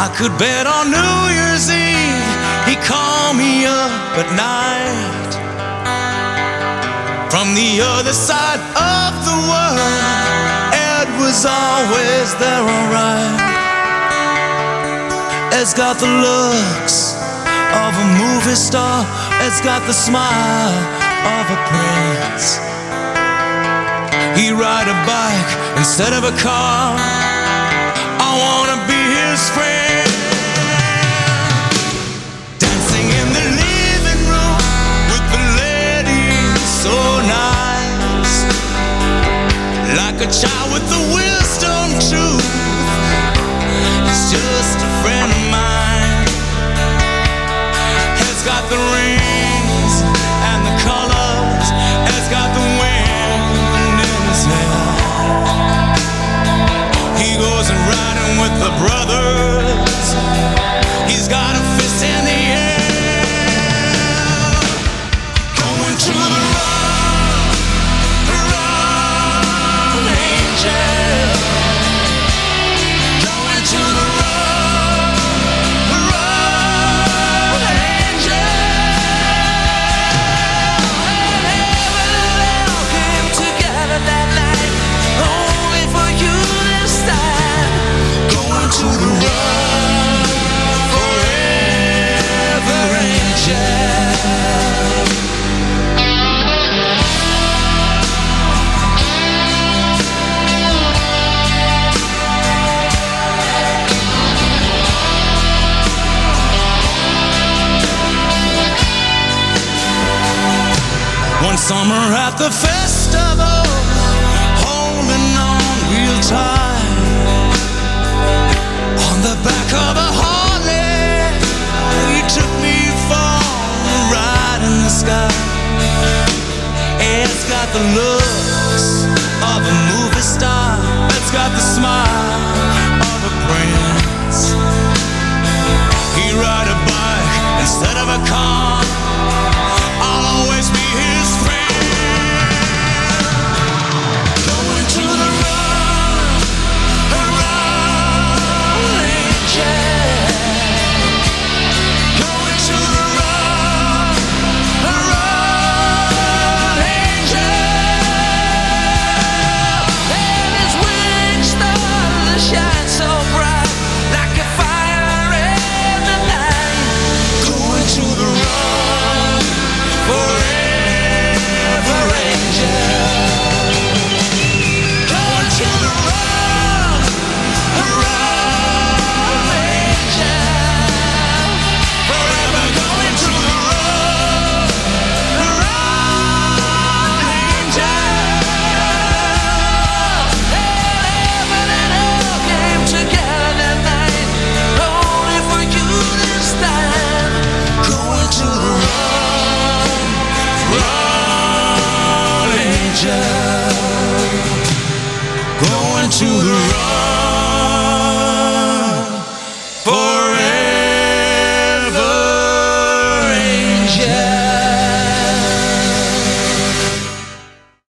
I could bet on New Year's Eve he'd call me up at night from the other side of the world. Ed was always there, alright. Ed's got the looks of a movie star. Ed's got the smile of a prince. He'd ride a bike instead of a car. I wanna be his friend. Dancing in the living room with the ladies, so nice. Like a child with the wisdom truth. He's just a friend of mine. He's got the rings and the colors. He's got the wind in his hair. He goes and riding with the brothers. He's got a fist in the air. Going to the road, angel. Going to the road, angel. Heaven and hell came together that night, only for you this time. Going to the road, forever, angel. One summer at the festival, holding on real tight, on the back of a Harley, he took me for a ride in the sky. It's got the looks of a movie star. It's got the smile of a prince. He ride a bike instead of a car. I'll always be his friend. Going to the road, angel. Going to the road, angel. And his wings start to shine so bright, like a fire in the night. Going to the road, forever, angel. Going to the road, angel. Forever going to the road, angel. Heaven and hell came together that night, only for you this time. Going to the road, angel. Going to the road.